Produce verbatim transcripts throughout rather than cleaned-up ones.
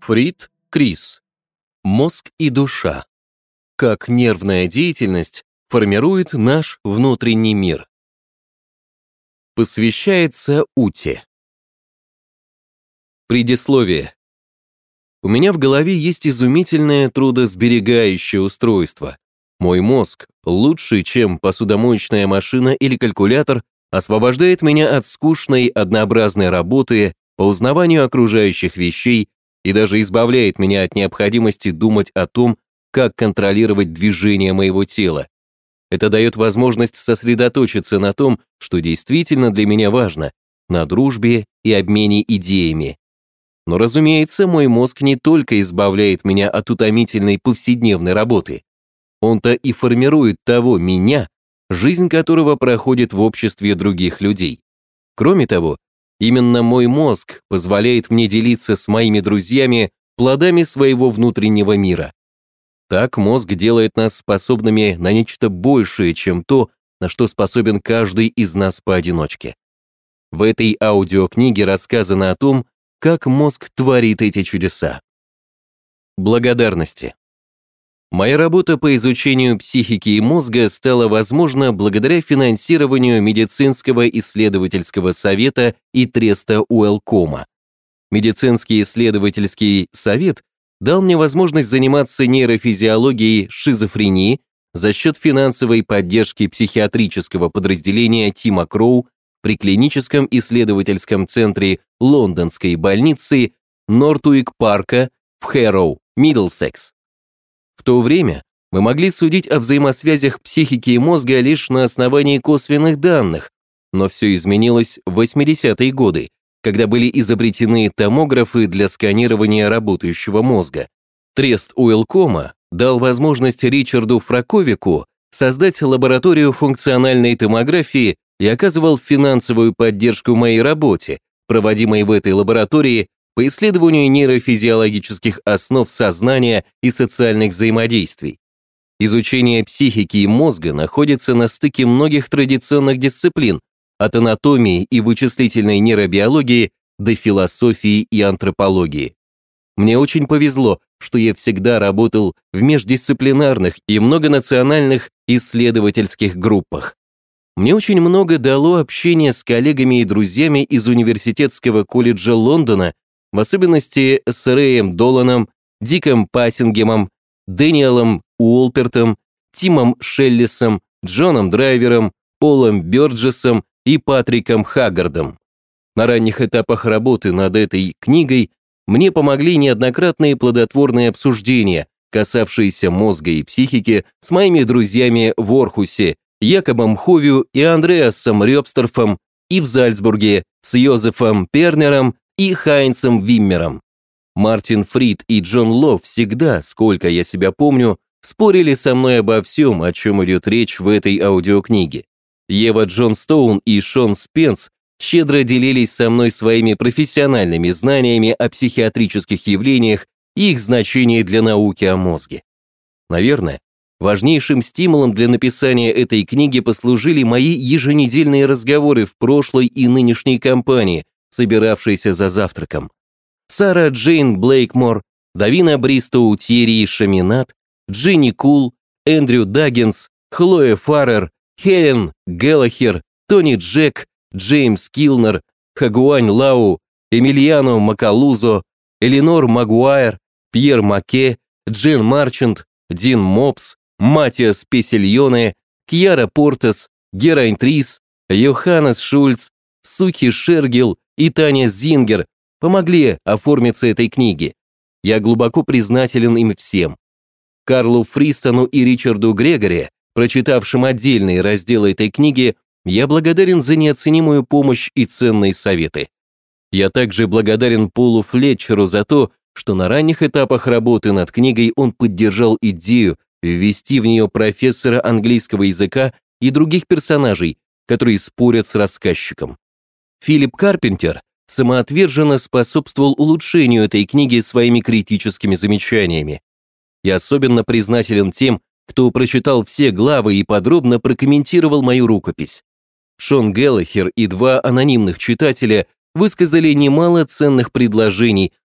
Фрид, Крис. Мозг и душа. Как нервная деятельность формирует наш внутренний мир. Посвящается Уте. Предисловие. У меня в голове есть изумительное трудосберегающее устройство. Мой мозг, лучше, чем посудомоечная машина или калькулятор, освобождает меня от скучной, однообразной работы по узнаванию окружающих вещей и даже избавляет меня от необходимости думать о том, как контролировать движение моего тела. Это дает возможность сосредоточиться на том, что действительно для меня важно, на дружбе и обмене идеями. Но, разумеется, мой мозг не только избавляет меня от утомительной повседневной работы. Он-то и формирует того меня, жизнь которого проходит в обществе других людей. Кроме того, именно мой мозг позволяет мне делиться с моими друзьями плодами своего внутреннего мира. Так мозг делает нас способными на нечто большее, чем то, на что способен каждый из нас поодиночке. В этой аудиокниге рассказано о том, как мозг творит эти чудеса. Благодарности. Моя работа по изучению психики и мозга стала возможна благодаря финансированию Медицинского исследовательского совета и треста Уэлкома. Медицинский исследовательский совет дал мне возможность заниматься нейрофизиологией шизофрении за счет финансовой поддержки психиатрического подразделения Тима Кроу при клиническом исследовательском центре лондонской больницы Нортуик-парка в Хэроу, Мидлсекс. В то время мы могли судить о взаимосвязях психики и мозга лишь на основании косвенных данных, но все изменилось в восьмидесятые годы, когда были изобретены томографы для сканирования работающего мозга. Трест Уэлкома дал возможность Ричарду Фраковику создать лабораторию функциональной томографии и оказывал финансовую поддержку моей работе, проводимой в этой лаборатории по исследованию нейрофизиологических основ сознания и социальных взаимодействий. Изучение психики и мозга находится на стыке многих традиционных дисциплин, от анатомии и вычислительной нейробиологии до философии и антропологии. Мне очень повезло, что я всегда работал в междисциплинарных и многонациональных исследовательских группах. Мне очень много дало общение с коллегами и друзьями из Университетского колледжа Лондона, в особенности с Рэем Доланом, Диком Пассингемом, Дэниелом Уолпертом, Тимом Шеллисом, Джоном Драйвером, Полом Бёрджесом и Патриком Хаггардом. На ранних этапах работы над этой книгой мне помогли неоднократные плодотворные обсуждения, касавшиеся мозга и психики, с моими друзьями в Орхусе, Якобом Ховью и Андреасом Рёбсторфом, и в Зальцбурге с Йозефом Пернером и Хайнцем Виммером. Мартин Фрид и Джон Лов всегда, сколько я себя помню, спорили со мной обо всем, о чем идет речь в этой аудиокниге. Ева Джонстоун и Шон Спенс щедро делились со мной своими профессиональными знаниями о психиатрических явлениях и их значении для науки о мозге. Наверное, важнейшим стимулом для написания этой книги послужили мои еженедельные разговоры в прошлой и нынешней кампании, собиравшейся за завтраком. Сара Джейн Блейкмор, Давина Бристоу Тьерри Шаминат, Джинни Кул, Эндрю Даггинс, Хлоя Фаррер, Хелен Геллахер, Тони Джек, Джеймс Килнер, Хагуань Лау, Эмильяно Макалузо, Эленор Магуайр, Пьер Маке, Джен Марчант, Дин Мопс, Матиас Песильоне, Кьяра Портес, Герайн Трис, Йоханнес Шульц, Суки Шергил и Таня Зингер помогли оформиться этой книге. Я глубоко признателен им всем. Карлу Фристону и Ричарду Грегори, прочитавшим отдельные разделы этой книги, я благодарен за неоценимую помощь и ценные советы. Я также благодарен Полу Флетчеру за то, что на ранних этапах работы над книгой он поддержал идею ввести в нее профессора английского языка и других персонажей, которые спорят с рассказчиком. Филипп Карпентер самоотверженно способствовал улучшению этой книги своими критическими замечаниями. Я особенно признателен тем, кто прочитал все главы и подробно прокомментировал мою рукопись. Шон Геллахер и два анонимных читателя высказали немало ценных предложений,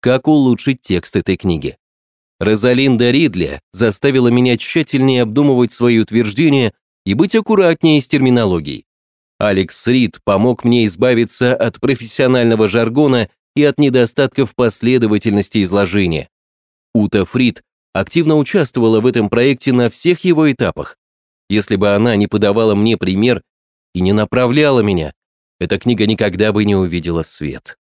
как улучшить текст этой книги. Розалинда Ридли заставила меня тщательнее обдумывать свои утверждения и быть аккуратнее с терминологией. Алекс Рид помог мне избавиться от профессионального жаргона и от недостатков последовательности изложения. Ута Фрид активно участвовала в этом проекте на всех его этапах. Если бы она не подавала мне пример и не направляла меня, эта книга никогда бы не увидела свет.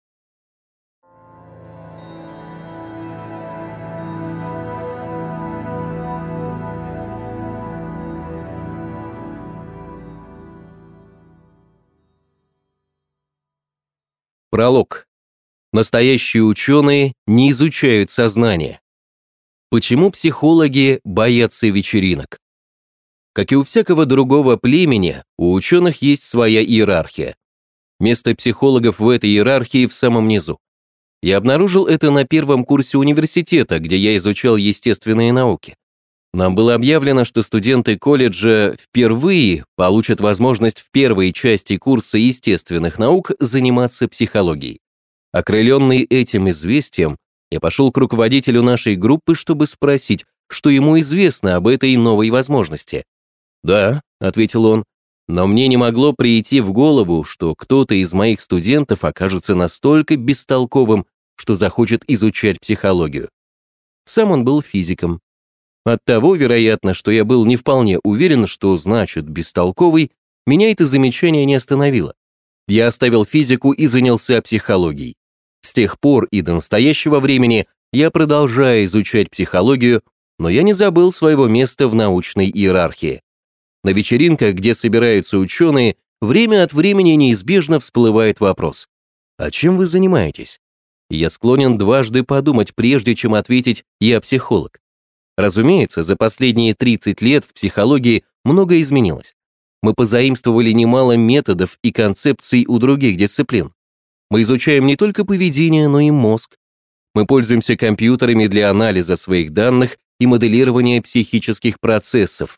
Пролог. Настоящие ученые не изучают сознание. Почему психологи боятся вечеринок? Как и у всякого другого племени, у ученых есть своя иерархия. Место психологов в этой иерархии в самом низу. Я обнаружил это на первом курсе университета, где я изучал естественные науки. Нам было объявлено, что студенты колледжа впервые получат возможность в первой части курса естественных наук заниматься психологией. Окрыленный этим известием, я пошел к руководителю нашей группы, чтобы спросить, что ему известно об этой новой возможности. «Да», — ответил он, — «но мне не могло прийти в голову, что кто-то из моих студентов окажется настолько бестолковым, что захочет изучать психологию». Сам он был физиком. Оттого, вероятно, что я был не вполне уверен, что значит «бестолковый», меня это замечание не остановило. Я оставил физику и занялся психологией. С тех пор и до настоящего времени я продолжаю изучать психологию, но я не забыл своего места в научной иерархии. На вечеринках, где собираются ученые, время от времени неизбежно всплывает вопрос: «А чем вы занимаетесь?» И я склонен дважды подумать, прежде чем ответить «я психолог». Разумеется, за последние тридцать лет в психологии многое изменилось. Мы позаимствовали немало методов и концепций у других дисциплин. Мы изучаем не только поведение, но и мозг. Мы пользуемся компьютерами для анализа своих данных и моделирования психических процессов.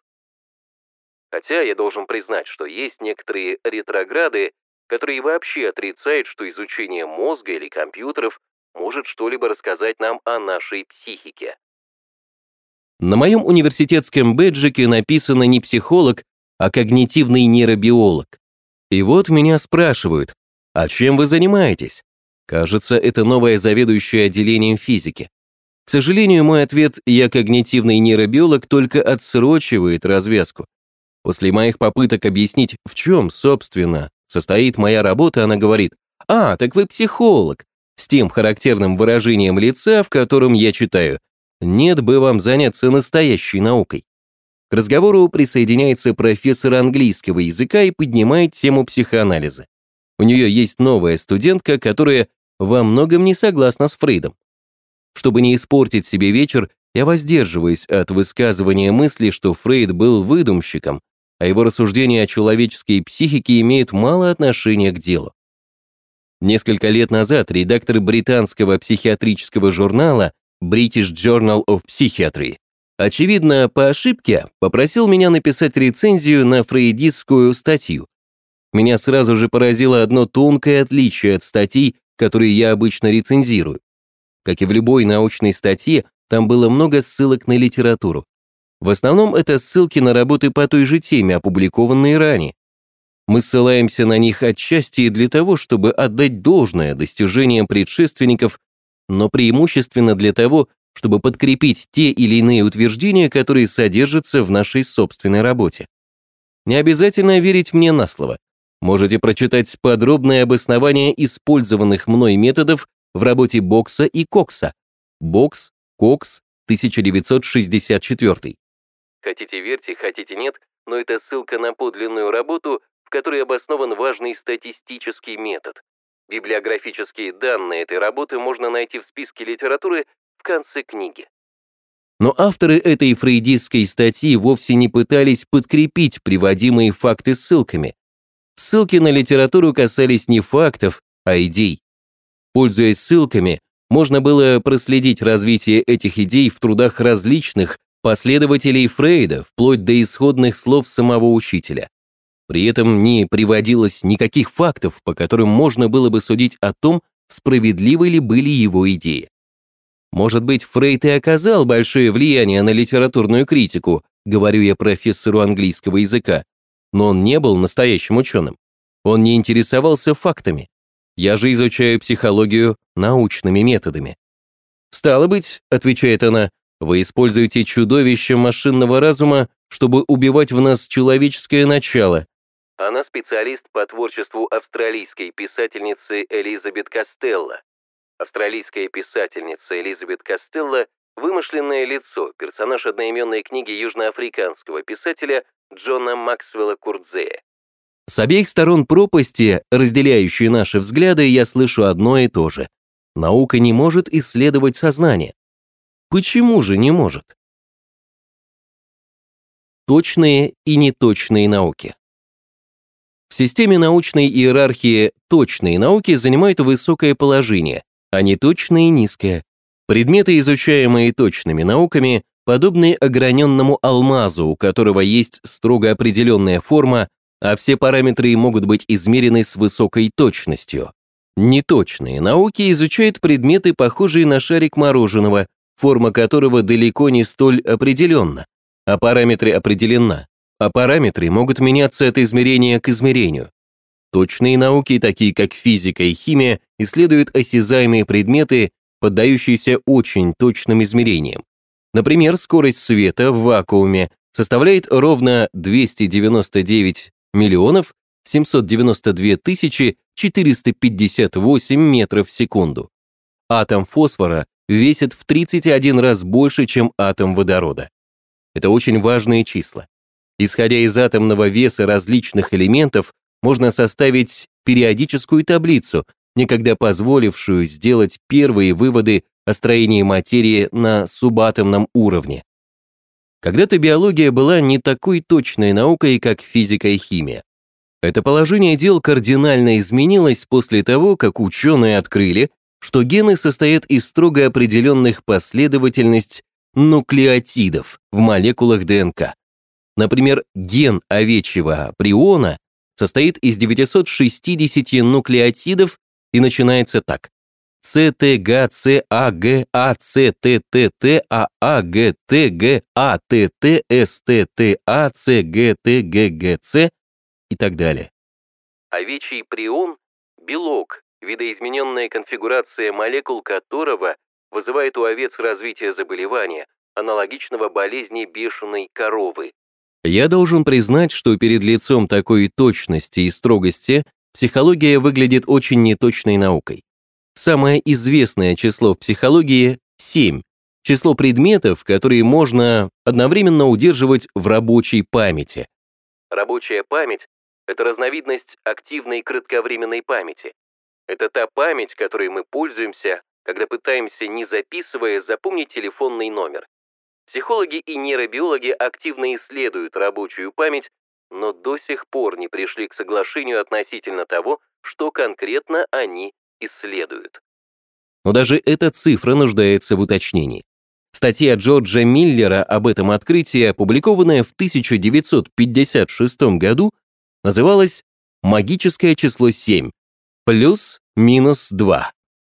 Хотя я должен признать, что есть некоторые ретрограды, которые вообще отрицают, что изучение мозга или компьютеров может что-либо рассказать нам о нашей психике. На моем университетском бэджике написано не психолог, а когнитивный нейробиолог. И вот меня спрашивают: «А чем вы занимаетесь?» Кажется, это новая заведующая отделением физики. К сожалению, мой ответ «я когнитивный нейробиолог» только отсрочивает развязку. После моих попыток объяснить, в чем, собственно, состоит моя работа, она говорит: «А, так вы психолог», с тем характерным выражением лица, в котором я читаю: «Нет бы вам заняться настоящей наукой». К разговору присоединяется профессор английского языка и поднимает тему психоанализа. У нее есть новая студентка, которая во многом не согласна с Фрейдом. Чтобы не испортить себе вечер, я воздерживаюсь от высказывания мысли, что Фрейд был выдумщиком, а его рассуждения о человеческой психике имеют мало отношения к делу. Несколько лет назад редактор британского психиатрического журнала British Journal of Psychiatry, очевидно, по ошибке, попросил меня написать рецензию на фрейдистскую статью. Меня сразу же поразило одно тонкое отличие от статей, которые я обычно рецензирую. Как и в любой научной статье, там было много ссылок на литературу. В основном это ссылки на работы по той же теме, опубликованные ранее. Мы ссылаемся на них отчасти для того, чтобы отдать должное достижениям предшественников, но преимущественно для того, чтобы подкрепить те или иные утверждения, которые содержатся в нашей собственной работе. Не обязательно верить мне на слово. Можете прочитать подробное обоснование использованных мной методов в работе Бокса и Кокса. Бокс, Кокс, тысяча девятьсот шестьдесят четвёртый. Хотите верьте, хотите нет, но это ссылка на подлинную работу, в которой обоснован важный статистический метод. Библиографические данные этой работы можно найти в списке литературы в конце книги. Но авторы этой фрейдистской статьи вовсе не пытались подкрепить приводимые факты ссылками. Ссылки на литературу касались не фактов, а идей. Пользуясь ссылками, можно было проследить развитие этих идей в трудах различных последователей Фрейда, вплоть до исходных слов самого учителя. При этом не приводилось никаких фактов, по которым можно было бы судить о том, справедливы ли были его идеи. Может быть, Фрейд и оказал большое влияние на литературную критику, говорю я профессору английского языка, но он не был настоящим ученым. Он не интересовался фактами. Я же изучаю психологию научными методами. «Стало быть, — отвечает она, — вы используете чудовище машинного разума, чтобы убивать в нас человеческое начало». Она специалист по творчеству австралийской писательницы Элизабет Костелло. Австралийская писательница Элизабет Костелло – вымышленное лицо, персонаж одноименной книги южноафриканского писателя Джона Максвелла Куртзея. С обеих сторон пропасти, разделяющей наши взгляды, я слышу одно и то же. Наука не может исследовать сознание. Почему же не может? Точные и неточные науки. В системе научной иерархии точные науки занимают высокое положение, а неточные – низкое. Предметы, изучаемые точными науками, подобны ограненному алмазу, у которого есть строго определенная форма, а все параметры могут быть измерены с высокой точностью. Неточные науки изучают предметы, похожие на шарик мороженого, форма которого далеко не столь определенна, а параметры определена, а параметры могут меняться от измерения к измерению. Точные науки, такие как физика и химия, исследуют осязаемые предметы, поддающиеся очень точным измерениям. Например, скорость света в вакууме составляет ровно двести девяносто девять миллионов семьсот девяносто две тысячи четыреста пятьдесят восемь метров в секунду. Атом фосфора весит в тридцать один раз больше, чем атом водорода. Это очень важные числа. Исходя из атомного веса различных элементов, можно составить периодическую таблицу, некогда позволившую сделать первые выводы о строении материи на субатомном уровне. Когда-то биология была не такой точной наукой, как физика и химия. Это положение дел кардинально изменилось после того, как ученые открыли, что гены состоят из строго определенных последовательностей нуклеотидов в молекулах ДНК. Например, ген овечьего приона состоит из девятисот шестидесяти нуклеотидов и начинается так. С Т Г С А Г А С Т Т Т А А Г Т Г А Т Т С Т Т А С Г Т Г Г С и так далее. Овечий прион – белок, видоизмененная конфигурация молекул которого вызывает у овец развитие заболевания, аналогичного болезни бешеной коровы. Я должен признать, что перед лицом такой точности и строгости психология выглядит очень неточной наукой. Самое известное число в психологии – семь. Число предметов, которые можно одновременно удерживать в рабочей памяти. Рабочая память – это разновидность активной кратковременной памяти. Это та память, которой мы пользуемся, когда пытаемся, не записывая, запомнить телефонный номер. Психологи и нейробиологи активно исследуют рабочую память, но до сих пор не пришли к соглашению относительно того, что конкретно они исследуют. Но даже эта цифра нуждается в уточнении. Статья Джорджа Миллера об этом открытии, опубликованная в тысяча девятьсот пятьдесят шестом году, называлась «Магическое число семь» плюс-минус два.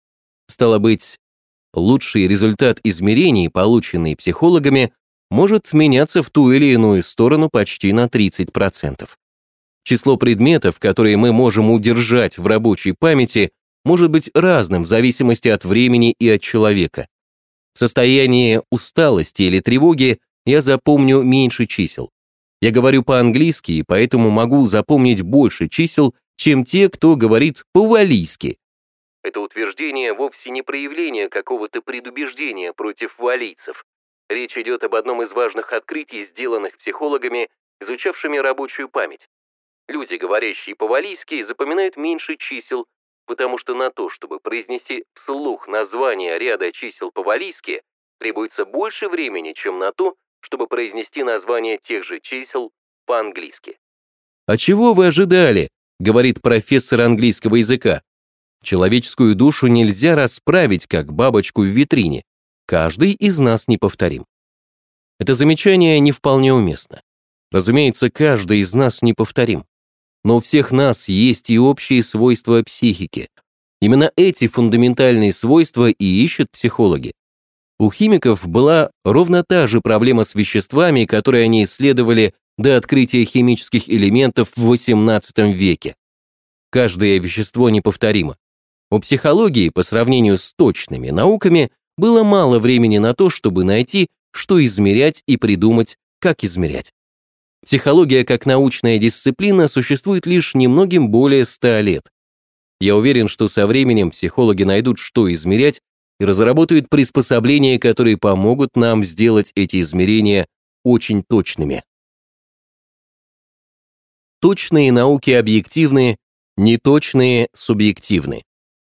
Стало быть, лучший результат измерений, полученный психологами, может меняться в ту или иную сторону почти на тридцать процентов. Число предметов, которые мы можем удержать в рабочей памяти, может быть разным в зависимости от времени и от человека. В состоянии усталости или тревоги я запомню меньше чисел. Я говорю по-английски, и поэтому могу запомнить больше чисел, чем те, кто говорит по-валлийски. Это утверждение вовсе не проявление какого-то предубеждения против валлийцев. Речь идет об одном из важных открытий, сделанных психологами, изучавшими рабочую память. Люди, говорящие по-валлийски, запоминают меньше чисел, потому что на то, чтобы произнести вслух название ряда чисел по-валлийски, требуется больше времени, чем на то, чтобы произнести название тех же чисел по-английски. «А чего вы ожидали?» — говорит профессор английского языка. Человеческую душу нельзя расправить, как бабочку в витрине. Каждый из нас неповторим. Это замечание не вполне уместно. Разумеется, каждый из нас неповторим. Но у всех нас есть и общие свойства психики. Именно эти фундаментальные свойства и ищут психологи. У химиков была ровно та же проблема с веществами, которые они исследовали до открытия химических элементов в восемнадцатом веке. Каждое вещество неповторимо. У психологии, по сравнению с точными науками, было мало времени на то, чтобы найти, что измерять и придумать, как измерять. Психология как научная дисциплина существует лишь немногим более ста лет. Я уверен, что со временем психологи найдут, что измерять, и разработают приспособления, которые помогут нам сделать эти измерения очень точными. Точные науки объективны, неточные субъективны.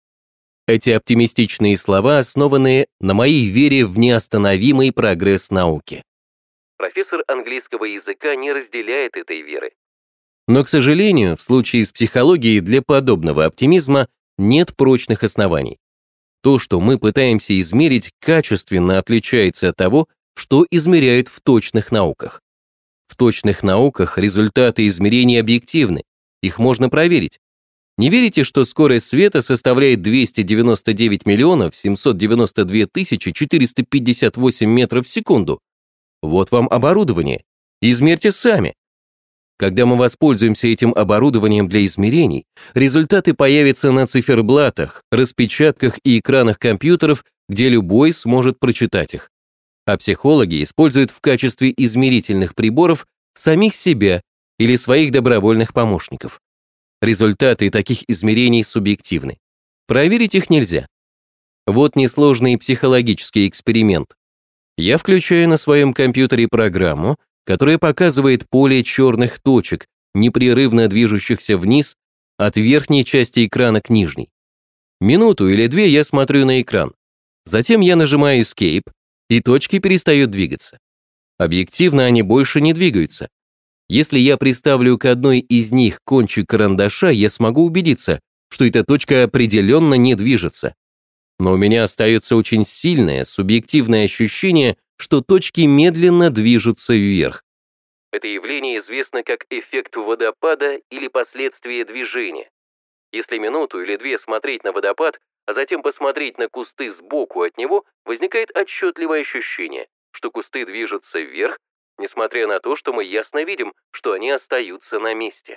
Эти оптимистичные слова основаны на моей вере в неостановимый прогресс науки. Профессор английского языка не разделяет этой веры. Но, к сожалению, в случае с психологией для подобного оптимизма нет прочных оснований. То, что мы пытаемся измерить, качественно отличается от того, что измеряют в точных науках. В точных науках результаты измерений объективны, их можно проверить. Не верите, что скорость света составляет двести девяносто девять миллионов семьсот девяносто две тысячи четыреста пятьдесят восемь метров в секунду? Вот вам оборудование. Измерьте сами. Когда мы воспользуемся этим оборудованием для измерений, результаты появятся на циферблатах, распечатках и экранах компьютеров, где любой сможет прочитать их. А психологи используют в качестве измерительных приборов самих себя или своих добровольных помощников. Результаты таких измерений субъективны. Проверить их нельзя. Вот несложный психологический эксперимент. Я включаю на своем компьютере программу, которая показывает поле черных точек, непрерывно движущихся вниз от верхней части экрана к нижней. Минуту или две я смотрю на экран. Затем я нажимаю Escape, и точки перестают двигаться. Объективно они больше не двигаются. Если я приставлю к одной из них кончик карандаша, я смогу убедиться, что эта точка определенно не движется. Но у меня остается очень сильное субъективное ощущение, что точки медленно движутся вверх. Это явление известно как эффект водопада или последствие движения. Если минуту или две смотреть на водопад, а затем посмотреть на кусты сбоку от него, возникает отчетливое ощущение, что кусты движутся вверх, несмотря на то, что мы ясно видим, что они остаются на месте.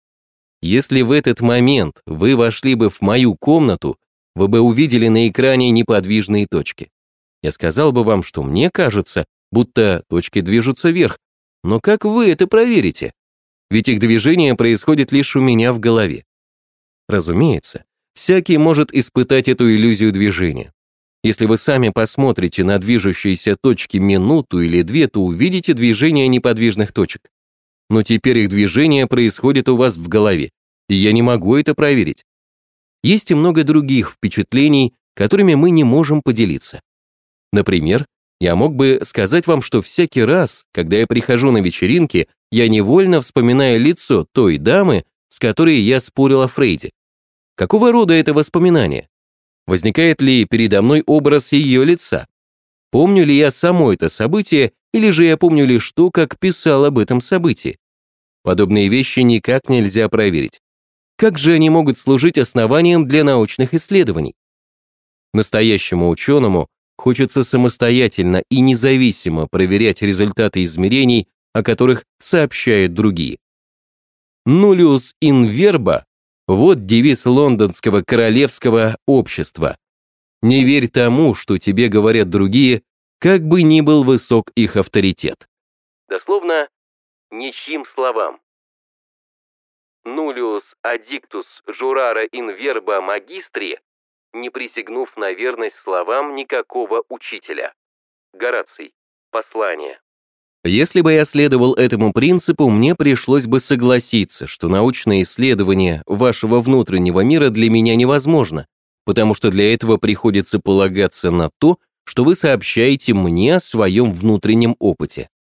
Если в этот момент вы вошли бы в мою комнату, вы бы увидели на экране неподвижные точки. Я сказал бы вам, что мне кажется, будто точки движутся вверх. Но как вы это проверите? Ведь их движение происходит лишь у меня в голове. Разумеется, всякий может испытать эту иллюзию движения. Если вы сами посмотрите на движущиеся точки минуту или две, то увидите движение неподвижных точек. Но теперь их движение происходит у вас в голове, и я не могу это проверить. Есть и много других впечатлений, которыми мы не можем поделиться. Например, я мог бы сказать вам, что всякий раз, когда я прихожу на вечеринки, я невольно вспоминаю лицо той дамы, с которой я спорил о Фрейде. Какого рода это воспоминание? Возникает ли передо мной образ ее лица? Помню ли я само это событие, или же я помню лишь то, как писал об этом событии? Подобные вещи никак нельзя проверить. Как же они могут служить основанием для научных исследований? Настоящему ученому хочется самостоятельно и независимо проверять результаты измерений, о которых сообщают другие. Nullius in verba – вот девиз лондонского королевского общества. Не верь тому, что тебе говорят другие, как бы ни был высок их авторитет. Дословно, ничьим словам. Nullius addictus jurare in verba magistri, не присягнув на верность словам никакого учителя. Гораций. Послание. Если бы я следовал этому принципу, мне пришлось бы согласиться, что научное исследование вашего внутреннего мира для меня невозможно, потому что для этого приходится полагаться на то, что вы сообщаете мне о своем внутреннем опыте.